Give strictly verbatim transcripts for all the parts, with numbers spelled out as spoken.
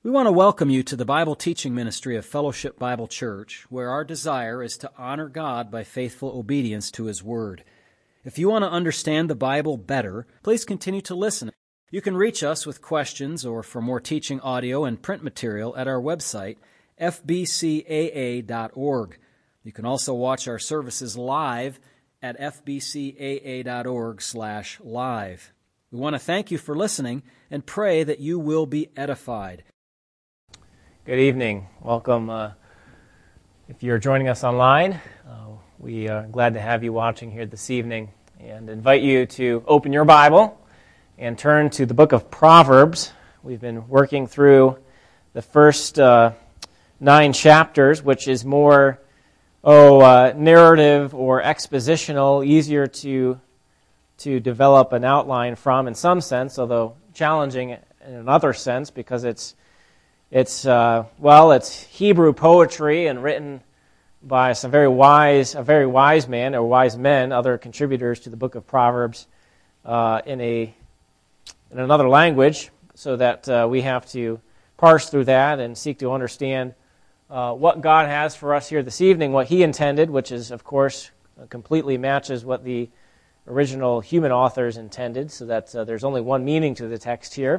We want to welcome you to the Bible teaching ministry of Fellowship Bible Church, where our desire is to honor God by faithful obedience to His Word. If you want to understand the Bible better, please continue to listen. You can reach us with questions or for more teaching audio and print material at our website, f b c a a dot org. You can also watch our services live at f b c a a dot org slash live. We want to thank you for listening and pray that you will be edified. Good evening. Welcome. Uh, if you're joining us online, uh, we are glad to have you watching here this evening and invite you to open your Bible and turn to the book of Proverbs. We've been working through the first uh, nine chapters, which is more oh uh, narrative or expositional, easier to to develop an outline from in some sense, although challenging in another sense because it's It's, uh, well, it's Hebrew poetry and written by some very wise, a very wise man or wise men, other contributors to the book of Proverbs uh, in a in another language, so that uh, we have to parse through that and seek to understand uh, what God has for us here this evening, what He intended, which is, of course, completely matches what the original human authors intended, so that uh, there's only one meaning to the text here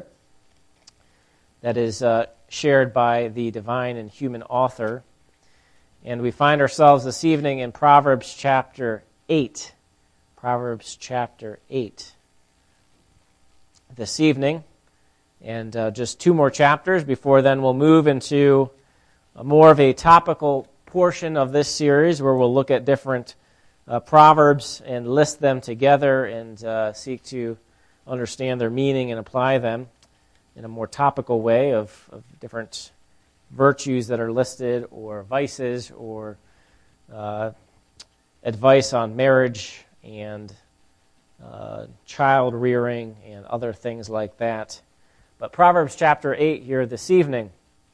that is uh, shared by the divine and human author. And we find ourselves this evening in Proverbs chapter eight. Proverbs chapter eight. This evening, and uh, just two more chapters before then we'll move into a more of a topical portion of this series where we'll look at different uh, Proverbs and list them together and uh, seek to understand their meaning and apply them in a more topical way of, of different virtues that are listed, or vices, or uh, advice on marriage and uh, child rearing and other things like that. But Proverbs chapter eight here this evening.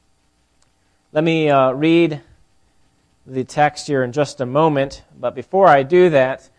Let me uh, read the text here in just a moment, but before I do that,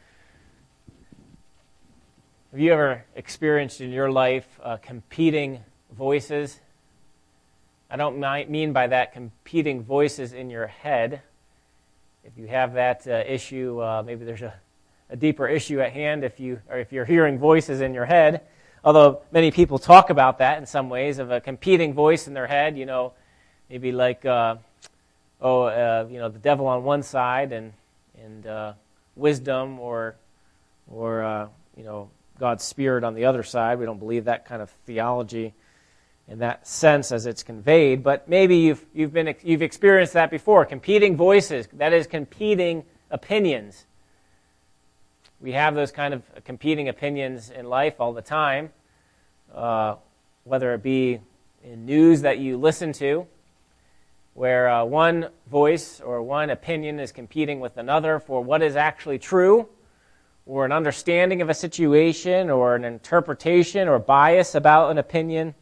have you ever experienced in your life uh, competing voices? I don't mean by that competing voices in your head. If you have that uh, issue, uh, maybe there's a, a deeper issue at hand if you or if you're hearing voices in your head. Although many people talk about that in some ways, of a competing voice in their head. You know, maybe like uh, oh, uh, you know, the devil on one side and and uh, wisdom, or or uh, you know, God's Spirit on the other side. We don't believe that kind of theology in that sense as it's conveyed, but maybe you've you've been you've experienced that before. Competing voices, that is, competing opinions. We have those kind of competing opinions in life all the time, uh, whether it be in news that you listen to, where uh, one voice or one opinion is competing with another for what is actually true, or an understanding of a situation, or an interpretation or bias about an opinion.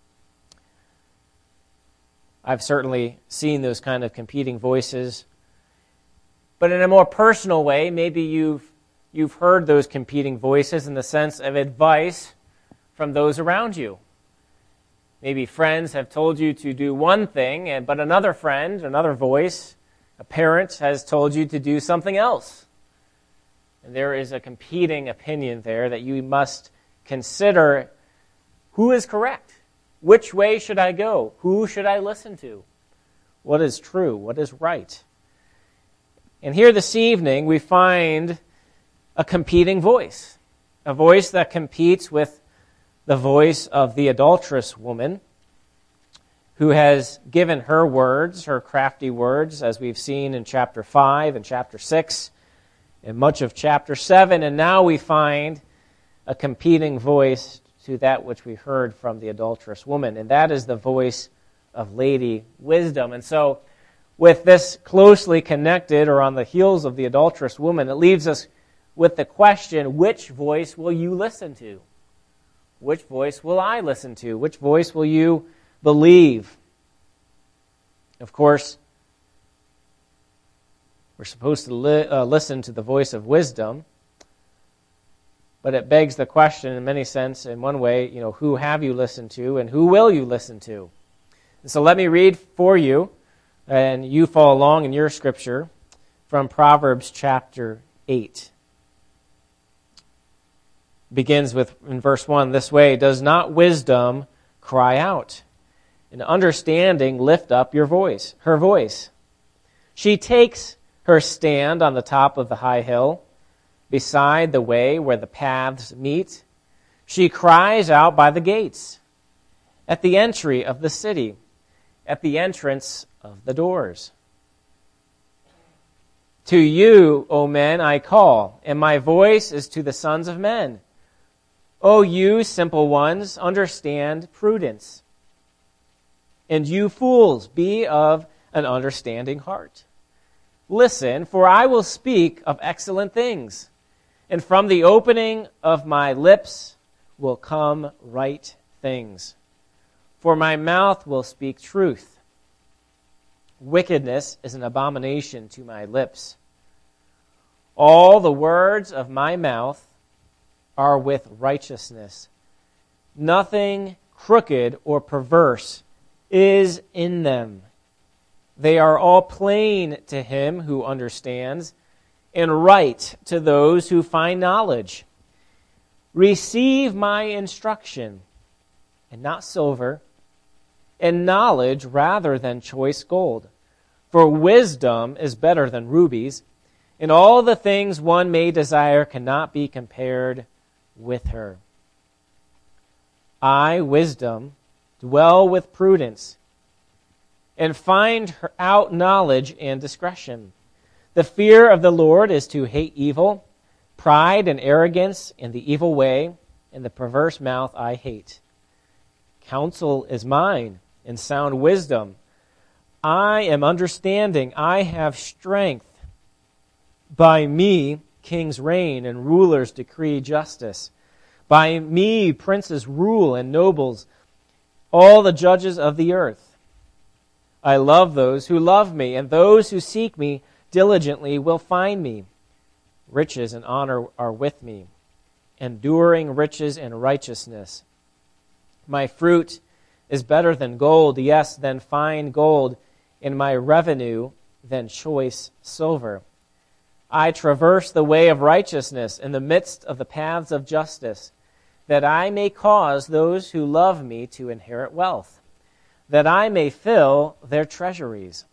I've certainly seen those kind of competing voices. But in a more personal way, maybe you've you've heard those competing voices in the sense of advice from those around you. Maybe friends have told you to do one thing, but another friend, another voice, a parent has told you to do something else. And there is a competing opinion there that you must consider who is correct. Which way should I go? Who should I listen to? What is true? What is right? And here this evening we find a competing voice. A voice that competes with the voice of the adulterous woman, who has given her words, her crafty words, as we've seen in chapter five and chapter six, and much of chapter seven. And now we find a competing voice to that which we heard from the adulterous woman, and that is the voice of Lady Wisdom. And so, with this closely connected, or on the heels of the adulterous woman, it leaves us with the question, which voice will you listen to? Which voice will I listen to? Which voice will you believe? Of course, we're supposed to li- uh, listen to the voice of wisdom, but it begs the question in many sense, in one way, you know, who have you listened to and who will you listen to? So let me read for you, and you follow along in your scripture, from Proverbs chapter eight. It begins with, in verse one, this way, "Does not wisdom cry out, and understanding lift up your voice, her voice? She takes her stand on the top of the high hill, beside the way where the paths meet. She cries out by the gates, at the entry of the city, at the entrance of the doors. To you, O men, I call, and my voice is to the sons of men. O you simple ones, understand prudence. And you fools, be of an understanding heart. Listen, for I will speak of excellent things, and from the opening of my lips will come right things. For my mouth will speak truth. Wickedness is an abomination to my lips. All the words of my mouth are with righteousness. Nothing crooked or perverse is in them. They are all plain to him who understands, and right to those who find knowledge. Receive my instruction, and not silver, and knowledge rather than choice gold. For wisdom is better than rubies, and all the things one may desire cannot be compared with her. I, wisdom, dwell with prudence, and find out knowledge and discretion. The fear of the Lord is to hate evil, pride and arrogance and the evil way, and the perverse mouth I hate. Counsel is mine, and sound wisdom. I am understanding, I have strength. By me kings reign and rulers decree justice. By me princes rule and nobles, all the judges of the earth. I love those who love me, and those who seek me diligently will find me. Riches and honor are with me, enduring riches and righteousness. My fruit is better than gold, yes, than fine gold, and my revenue than choice silver. I traverse the way of righteousness in the midst of the paths of justice, that I may cause those who love me to inherit wealth, that I may fill their treasuries.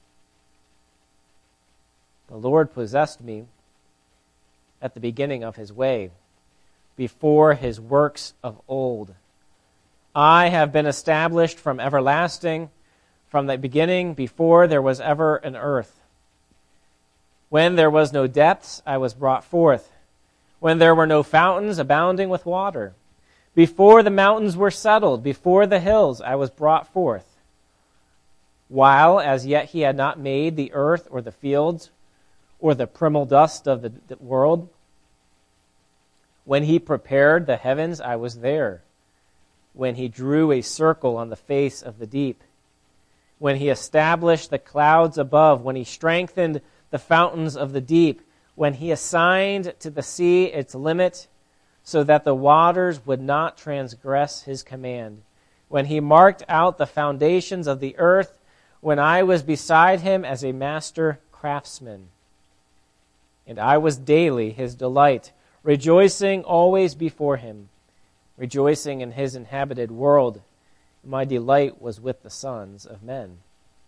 The Lord possessed me at the beginning of his way, before his works of old. I have been established from everlasting, from the beginning, before there was ever an earth. When there was no depths, I was brought forth. When there were no fountains abounding with water. Before the mountains were settled, before the hills, I was brought forth. While as yet he had not made the earth or the fields or the primal dust of the, the world. When he prepared the heavens, I was there. When he drew a circle on the face of the deep. When he established the clouds above. When he strengthened the fountains of the deep. When he assigned to the sea its limit, so that the waters would not transgress his command. When he marked out the foundations of the earth, when I was beside him as a master craftsman. And I was daily his delight, rejoicing always before him, rejoicing in his inhabited world. My delight was with the sons of men.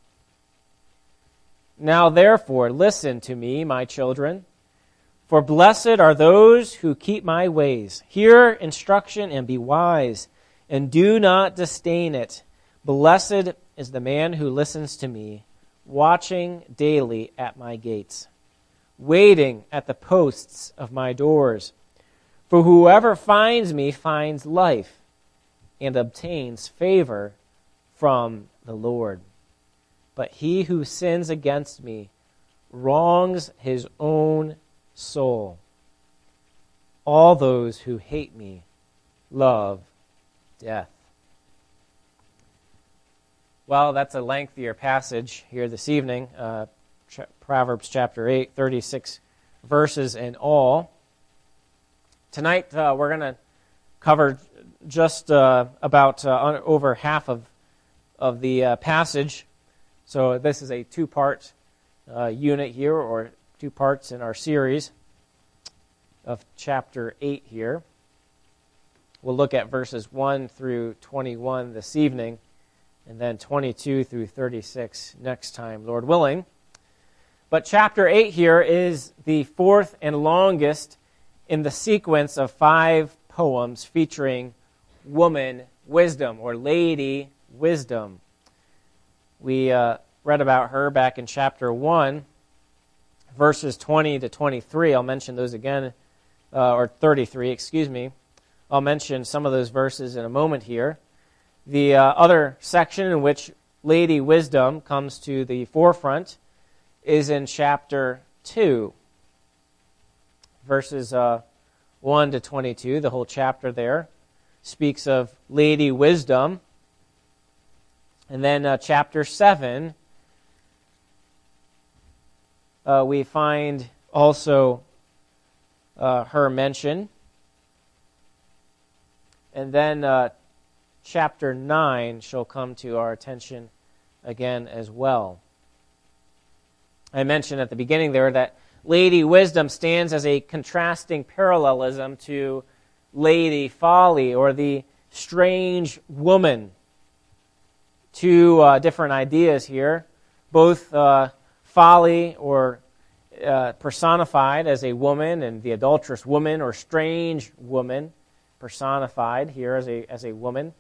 Now therefore, listen to me, my children, for blessed are those who keep my ways. Hear instruction and be wise, and do not disdain it. Blessed is the man who listens to me, watching daily at my gates, waiting at the posts of my doors. For whoever finds me finds life and obtains favor from the Lord. But he who sins against me wrongs his own soul. All those who hate me love death. Well, that's a lengthier passage here this evening. Uh, ch- Proverbs chapter eight, thirty-six verses in all. Tonight uh, we're going to cover just uh, about uh, over half of of the uh, passage. So this is a two-part uh, unit here, or two parts in our series of chapter eight here. We'll look at verses one through twenty-one this evening, and then twenty-two through thirty-six next time, Lord willing. But chapter eight here is the fourth and longest in the sequence of five poems featuring woman wisdom, or lady wisdom. We uh, read about her back in chapter one, verses twenty to twenty-three. I'll mention those again, uh, or thirty-three, excuse me. I'll mention some of those verses in a moment here. The uh, other section in which lady wisdom comes to the forefront is in chapter two, verses uh, one to twenty-two. The whole chapter there speaks of lady wisdom. And then uh, chapter seven, uh, we find also uh, her mention. And then uh, chapter nine shall come to our attention again as well. I mentioned at the beginning there that lady wisdom stands as a contrasting parallelism to lady folly, or the strange woman. Two uh, different ideas here, both uh, folly, or uh, personified as a woman, and the adulterous woman, or strange woman, personified here as a as a woman.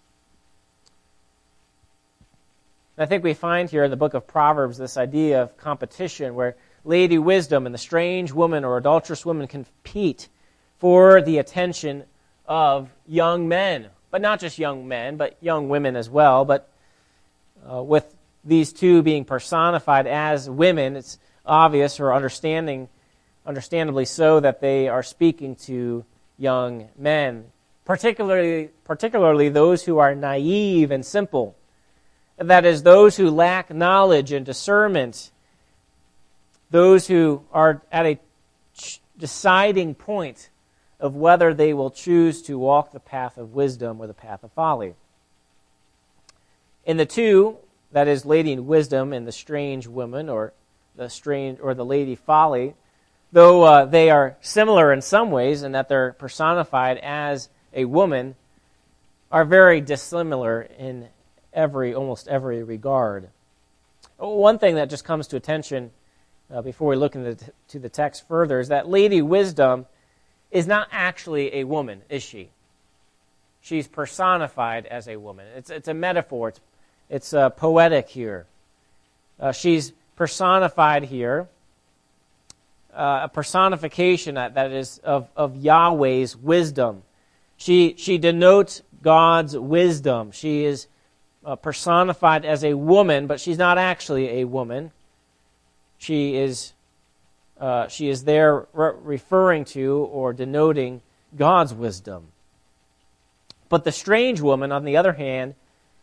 I think we find here in the book of Proverbs this idea of competition, where lady wisdom and the strange woman or adulterous woman compete for the attention of young men. But not just young men, but young women as well. But uh, with these two being personified as women, it's obvious, or understanding, understandably so, that they are speaking to young men, particularly, particularly those who are naive and simple. That is, those who lack knowledge and discernment, those who are at a deciding point of whether they will choose to walk the path of wisdom or the path of folly. In the two, that is, lady wisdom and the strange woman, or the strange or the lady folly, though uh, they are similar in some ways in that they're personified as a woman, are very dissimilar in every, almost every regard. One thing that just comes to attention uh, before we look into to the text further is that lady wisdom is not actually a woman, is she? She's personified as a woman. It's it's a metaphor. It's it's uh, poetic here. Uh, she's personified here. Uh, a personification that, that is of, of Yahweh's wisdom. She she denotes God's wisdom. She is uh, personified as a woman, but she's not actually a woman. She is uh, she is there re- referring to or denoting God's wisdom. But the strange woman, on the other hand,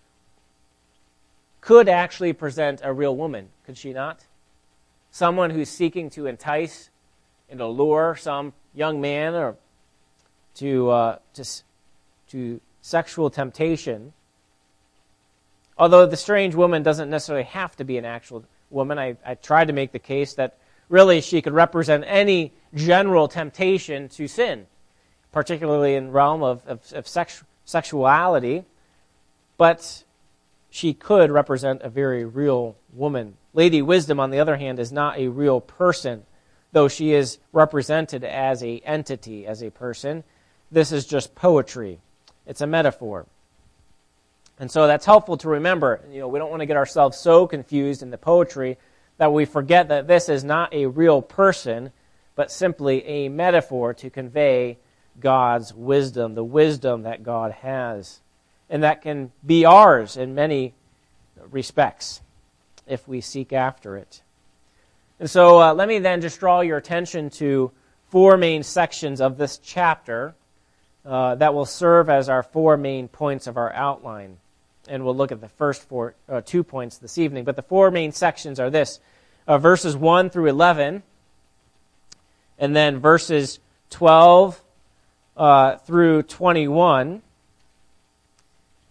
could actually present a real woman, could she not? Someone who's seeking to entice and allure some young man or to uh, to to sexual temptation. Although the strange woman doesn't necessarily have to be an actual woman, I, I tried to make the case that really she could represent any general temptation to sin, particularly in the realm of, of, of sex, sexuality. But she could represent a very real woman. Lady Wisdom, on the other hand, is not a real person, though she is represented as a entity, as a person. This is just poetry. It's a metaphor. And so that's helpful to remember. You know, we don't want to get ourselves so confused in the poetry that we forget that this is not a real person, but simply a metaphor to convey God's wisdom, the wisdom that God has, and that can be ours in many respects if we seek after it. And so uh, let me then just draw your attention to four main sections of this chapter uh, that will serve as our four main points of our outline. And we'll look at the first four, uh, two points this evening. But the four main sections are this, uh, verses one through eleven, and then verses twelve uh, through twenty-one,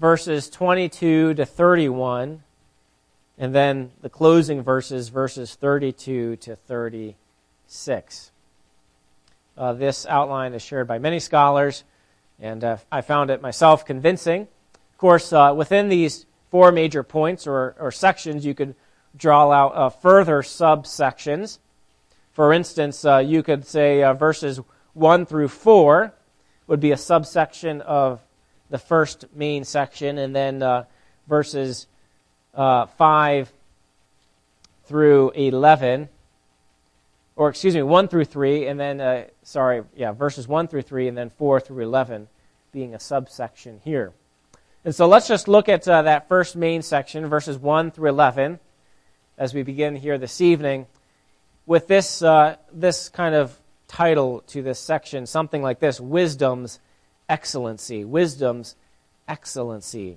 verses twenty-two to thirty-one, and then the closing verses, verses thirty-two to thirty-six. Uh, this outline is shared by many scholars, and uh, I found it myself convincing. Of course, uh, within these four major points or, or sections, you could draw out uh, further subsections. For instance, uh, you could say uh, verses one through four would be a subsection of the first main section, and then uh, verses uh, five through eleven, or excuse me, one through three, and then, uh, sorry, yeah, verses one through three, and then four through eleven being a subsection here. And so let's just look at uh, that first main section, verses one through eleven, as we begin here this evening, with this uh, this kind of title to this section, something like this: Wisdom's Excellency. Wisdom's Excellency.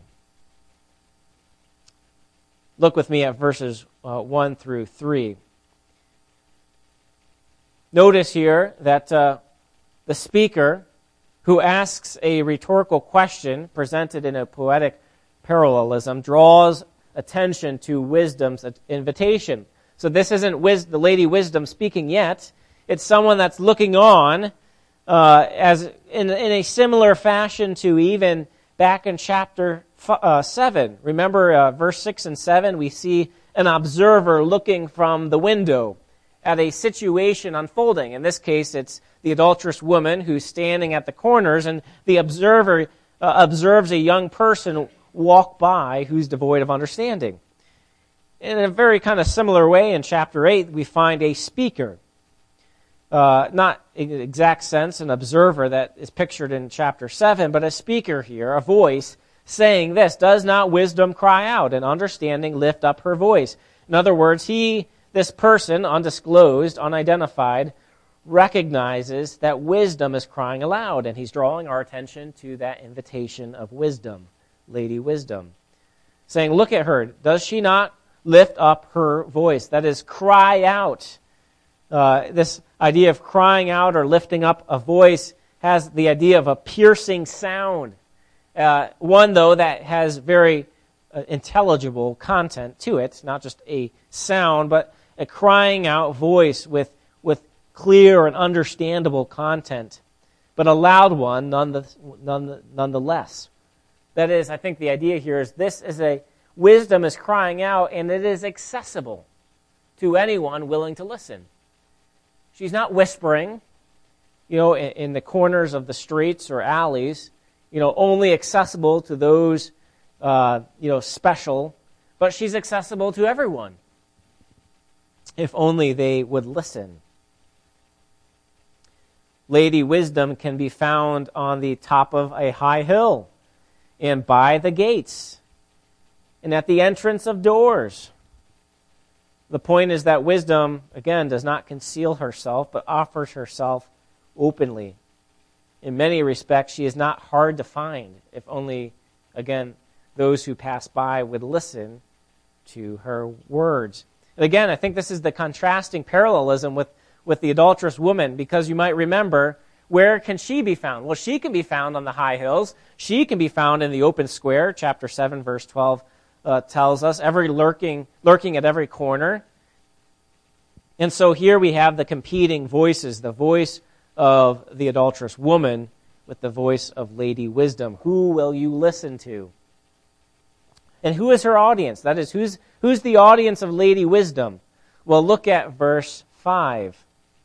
Look with me at verses uh, one through three. Notice here that uh, the speaker, who asks a rhetorical question presented in a poetic parallelism, draws attention to wisdom's invitation. So this isn't wis- the Lady Wisdom speaking yet. It's someone that's looking on uh, as in, in a similar fashion to even back in chapter f- uh, seven. Remember uh, verse six and seven, we see an observer looking from the window at a situation unfolding. In this case, it's the adulterous woman who's standing at the corners, and the observer uh, observes a young person walk by who's devoid of understanding. In a very kind of similar way, in chapter eight, we find a speaker. Uh, not in the exact sense an observer that is pictured in chapter seven, but a speaker here, a voice, saying this: does not wisdom cry out, and understanding lift up her voice? In other words, he, this person, undisclosed, unidentified, recognizes that wisdom is crying aloud, and he's drawing our attention to that invitation of wisdom, Lady Wisdom, saying, look at her. Does she not lift up her voice? That is, cry out. Uh, this idea of crying out or lifting up a voice has the idea of a piercing sound. Uh, one, though, that has very uh, intelligible content to it, not just a sound, but a crying out voice with, with clear and understandable content, but a loud one nonetheless. That is, I think the idea here is this is a wisdom is crying out, and it is accessible to anyone willing to listen. She's not whispering, you know, in, in the corners of the streets or alleys, you know, only accessible to those, uh, you know, special, but she's accessible to everyone, if only they would listen. Lady Wisdom can be found on the top of a high hill, and by the gates, and at the entrance of doors. The point is that wisdom, again, does not conceal herself, but offers herself openly. In many respects, she is not hard to find, if only, again, those who pass by would listen to her words. And again, I think this is the contrasting parallelism with, with the adulterous woman, because you might remember, where can she be found? Well, she can be found on the high hills. She can be found in the open square. Chapter seven, verse twelve uh, tells us, every lurking, lurking at every corner. And so here we have the competing voices, the voice of the adulterous woman with the voice of Lady Wisdom. Who will you listen to? And who is her audience? That is, who's, who's the audience of Lady Wisdom? Well, look at verse five.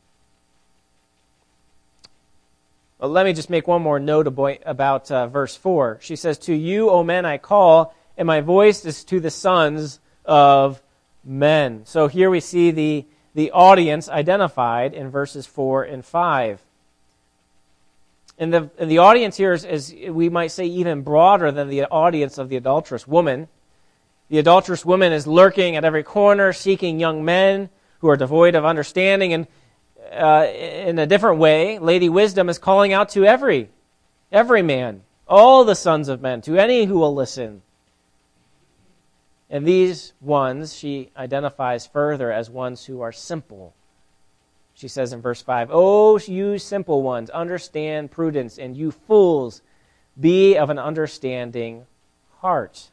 Well, let me just make one more note about uh, verse four. She says, to you, O men, I call, and my voice is to the sons of men. So here we see the, the audience identified in verses four and five. And the, and the audience here is, is, we might say, even broader than the audience of the adulterous woman. The adulterous woman is lurking at every corner, seeking young men who are devoid of understanding. And uh, in a different way, Lady Wisdom is calling out to every, every man, all the sons of men, to any who will listen. And these ones she identifies further as ones who are simple. She says in verse five, O you simple ones, understand prudence, and you fools, be of an understanding heart.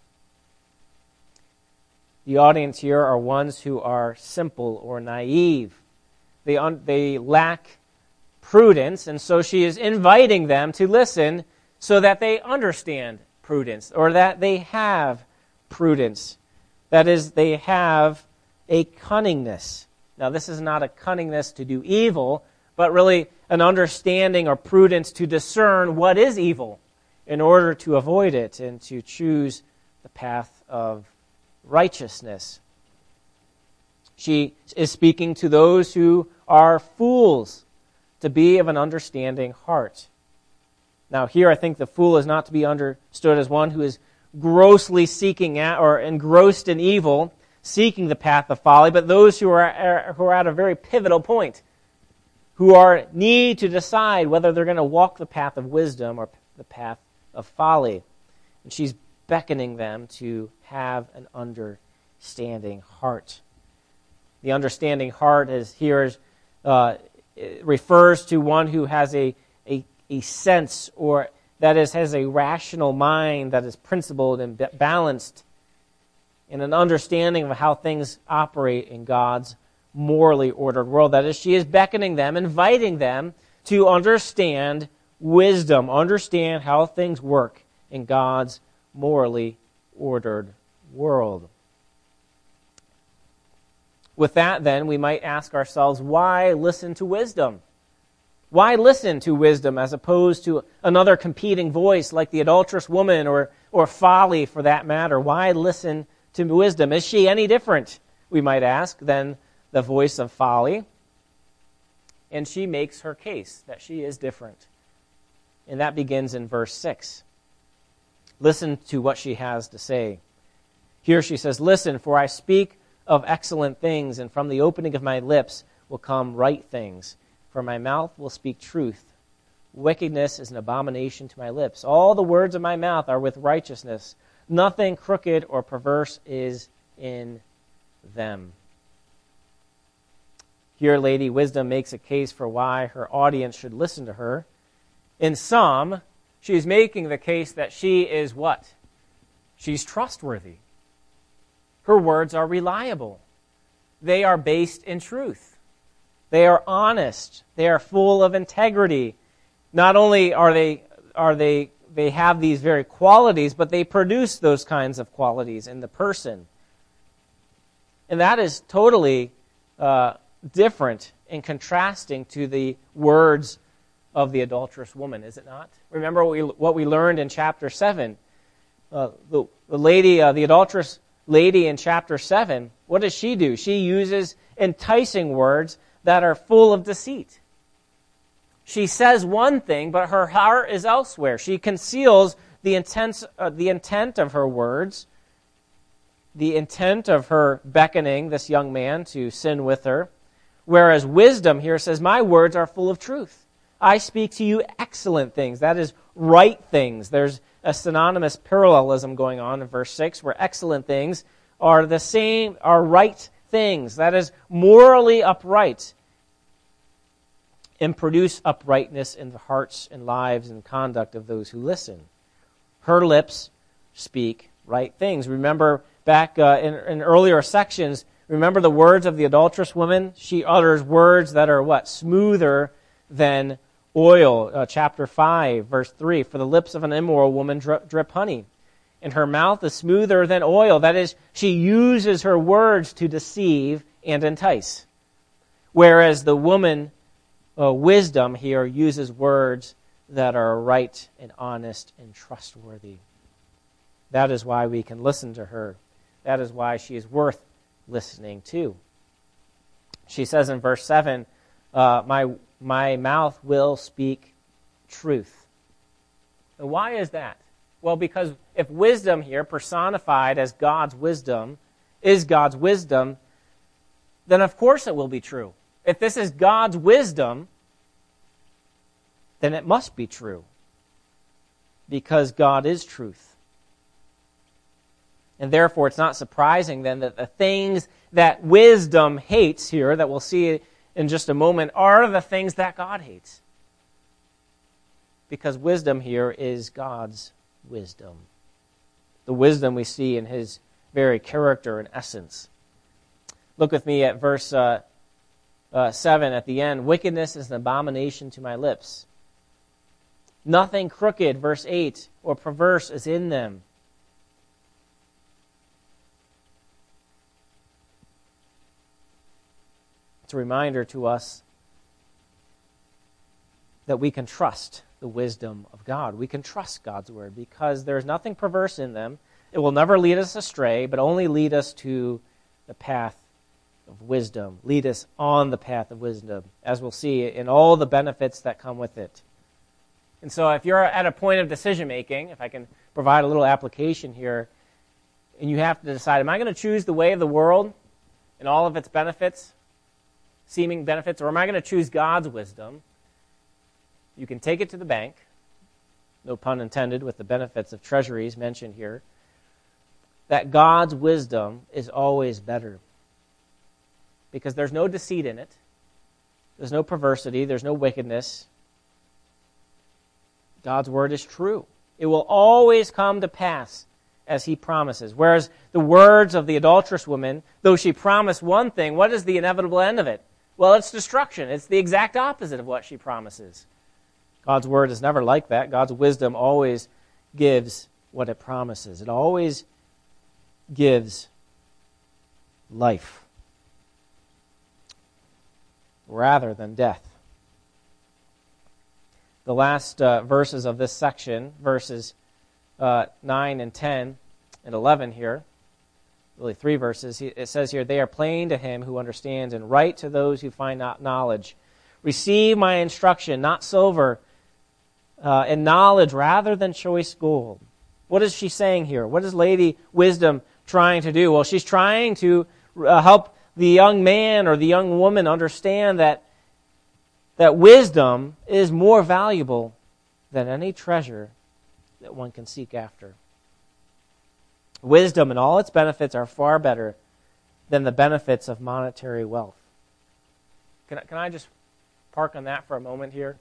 The audience here are ones who are simple or naive. They, un- they lack prudence, and so she is inviting them to listen so that they understand prudence, or that they have prudence. That is, they have a cunningness. Now, this is not a cunningness to do evil, but really an understanding or prudence to discern what is evil in order to avoid it and to choose the path of righteousness. She is speaking to those who are fools, to be of an understanding heart. Now here I think the fool is not to be understood as one who is grossly seeking at or engrossed in evil, seeking the path of folly, but those who are, who are at a very pivotal point, who are need to decide whether they're going to walk the path of wisdom or the path of folly. And she's beckoning them to have an understanding heart. The understanding heart is here is, uh, refers to one who has a, a, a sense, or that is, has a rational mind that is principled and balanced, and an understanding of how things operate in God's morally ordered world. That is, she is beckoning them, inviting them to understand wisdom, understand how things work in God's morally ordered world. With that, then, we might ask ourselves, why listen to wisdom? Why listen to wisdom as opposed to another competing voice like the adulterous woman or, or folly, for that matter? Why listen to wisdom? Is she any different, we might ask, than the voice of folly? And she makes her case that she is different. And that begins in verse six. Listen to what she has to say. Here she says, "Listen, for I speak of excellent things, and from the opening of my lips will come right things. For my mouth will speak truth. Wickedness is an abomination to my lips. All the words of my mouth are with righteousness. Nothing crooked or perverse is in them." Here, Lady Wisdom makes a case for why her audience should listen to her. In sum, she's making the case that she is what? She's trustworthy. Her words are reliable. They are based in truth. They are honest. They are full of integrity. Not only are they are they they have these very qualities, but they produce those kinds of qualities in the person. And that is totally uh, different and contrasting to the words of the adulterous woman, is it not? Remember what we, what we learned in chapter seven. Uh, the, the lady, uh, the adulterous lady in chapter seven, what does she do? She uses enticing words that are full of deceit. She says one thing, but her heart is elsewhere. She conceals the intent, uh, the intent of her words, the intent of her beckoning this young man to sin with her, whereas wisdom here says, my words are full of truth. I speak to you excellent things. That is, right things. There's a synonymous parallelism going on in verse six, where excellent things are the same, are right things. That is, morally upright, and produce uprightness in the hearts and lives and conduct of those who listen. Her lips speak right things. Remember back uh, in, in earlier sections, remember the words of the adulterous woman? She utters words that are what? Smoother than oil. Uh, chapter five, verse three, for the lips of an immoral woman drip, drip honey, and her mouth is smoother than oil. That is, she uses her words to deceive and entice. Whereas the woman, uh, wisdom here, uses words that are right and honest and trustworthy. That is why we can listen to her. That is why she is worth listening to. She says in verse seven, uh, my My mouth will speak truth. And why is that? Well, because if wisdom here, personified as God's wisdom, is God's wisdom, then of course it will be true. If this is God's wisdom, then it must be true. Because God is truth. And therefore it's not surprising then that the things that wisdom hates here, that we'll see in just a moment, are the things that God hates. Because wisdom here is God's wisdom. the wisdom we see in his very character and essence. Look with me at verse uh, uh, seven at the end. Wickedness is an abomination to my lips. Nothing crooked, verse eight, or perverse is in them. It's a reminder to us that we can trust the wisdom of God. We can trust God's word because there's nothing perverse in them. It will never lead us astray, but only lead us to the path of wisdom. Lead us on the path of wisdom, as we'll see in all the benefits that come with it. And so if you're at a point of decision-making, if I can provide a little application here, and you have to decide, am I going to choose the way of the world and all of its benefits, seeming benefits, or am I going to choose God's wisdom? You can take it to the bank, no pun intended with the benefits of treasuries mentioned here, that God's wisdom is always better because there's no deceit in it, there's no perversity, there's no wickedness. God's word is true. It will always come to pass as he promises. Whereas the words of the adulterous woman, though she promised one thing, what is the inevitable end of it? Well, it's destruction. It's the exact opposite of what she promises. God's word is never like that. God's wisdom always gives what it promises. It always gives life rather than death. The last uh, verses of this section, verses uh, nine and ten and eleven here, really three verses, it says here, they are plain to him who understands and right to those who find not knowledge. Receive my instruction, not silver, uh, and knowledge rather than choice gold. What is she saying here? What is Lady Wisdom trying to do? Well, she's trying to uh, help the young man or the young woman understand that that wisdom is more valuable than any treasure that one can seek after. Wisdom and all its benefits are far better than the benefits of monetary wealth. Can I, can I just park on that for a moment here?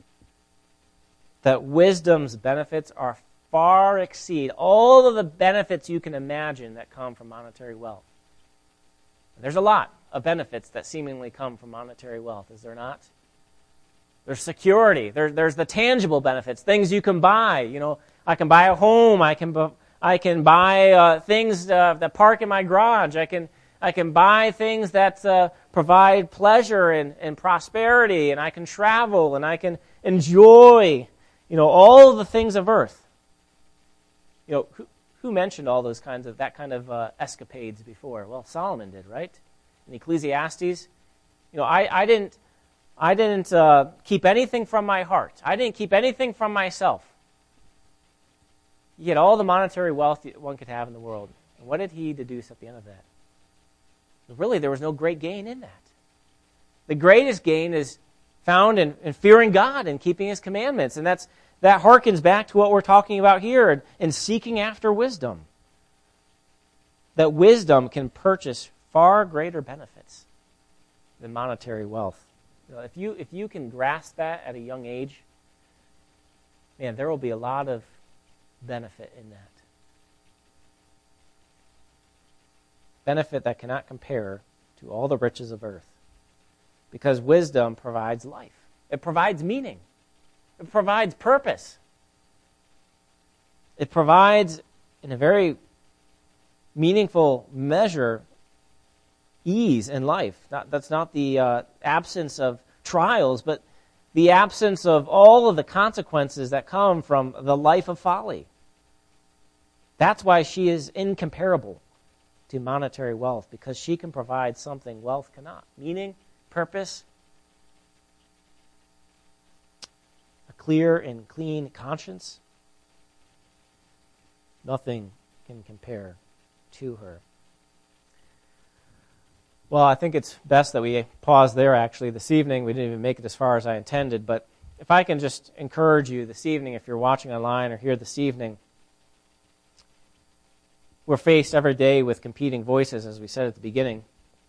That wisdom's benefits are far exceed all of the benefits you can imagine that come from monetary wealth. And there's a lot of benefits that seemingly come from monetary wealth, is there not? There's security. There, there's the tangible benefits, things you can buy. You know, I can buy a home. I can, bu- I can buy uh, things uh, that park in my garage. I can, I can buy things that uh, provide pleasure and, and prosperity, and I can travel, and I can enjoy, you know, all of the things of earth. You know, who, who mentioned all those kinds of that kind of uh, escapades before? Well, Solomon did, right? In Ecclesiastes, you know, I, I didn't. I didn't uh, keep anything from my heart. I didn't keep anything from myself. He had all the monetary wealth one could have in the world. And what did he deduce at the end of that? Really, there was no great gain in that. The greatest gain is found in, in fearing God and keeping his commandments. And that's that harkens back to what we're talking about here in, in seeking after wisdom. That wisdom can purchase far greater benefits than monetary wealth. If you if you can grasp that at a young age, man, there will be a lot of benefit in that. Benefit that cannot compare to all the riches of earth. Because wisdom provides life. It provides meaning. It provides purpose. It provides, in a very meaningful measure, ease in life. Not, that's not the uh, absence of trials, but the absence of all of the consequences that come from the life of folly. That's why she is incomparable to monetary wealth, because she can provide something wealth cannot. Meaning, purpose, a clear and clean conscience. Nothing can compare to her. Well, I think it's best that we pause there, actually, this evening. We didn't even make it as far as I intended, but if I can just encourage you this evening, if you're watching online or here this evening, we're faced every day with competing voices, as we said at the beginning.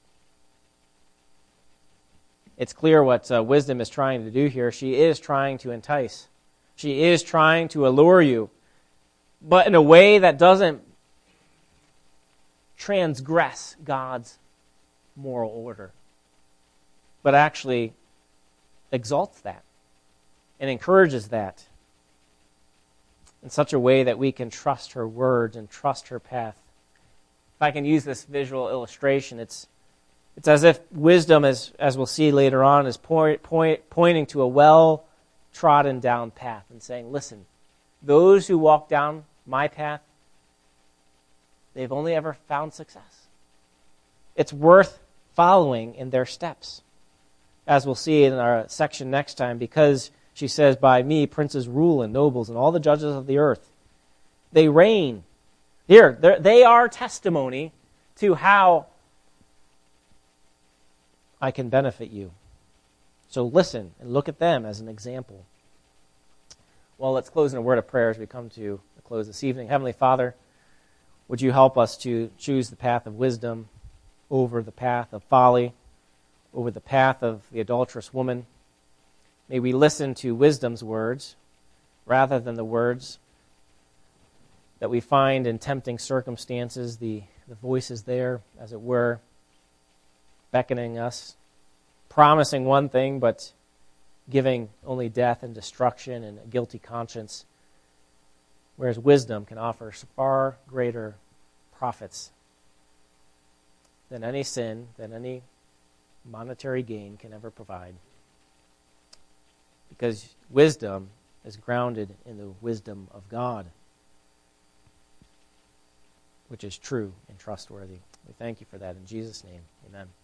It's clear what uh, wisdom is trying to do here. She is trying to entice. She is trying to allure you but in a way that doesn't transgress God's moral order, but actually exalts that and encourages that in such a way that we can trust her words and trust her path. If I can use this visual illustration, it's it's as if wisdom, as, as we'll see later on, is point, point, pointing to a well-trodden down path and saying, listen, those who walk down my path, they've only ever found success. It's worth following in their steps. As we'll see in our section next time, because she says, by me princes rule and nobles and all the judges of the earth. They reign. Here, they are testimony to how I can benefit you. So listen and look at them as an example. Well, let's close in a word of prayer as we come to the close this evening. Heavenly Father, would you help us to choose the path of wisdom over the path of folly, over the path of the adulterous woman? May we listen to wisdom's words rather than the words that we find in tempting circumstances, the, the voices there, as it were, beckoning us, promising one thing, but giving only death and destruction and a guilty conscience, whereas wisdom can offer far greater profits than any sin, than any monetary gain can ever provide. Because wisdom is grounded in the wisdom of God, which is true and trustworthy. We thank you for that in Jesus' name. Amen.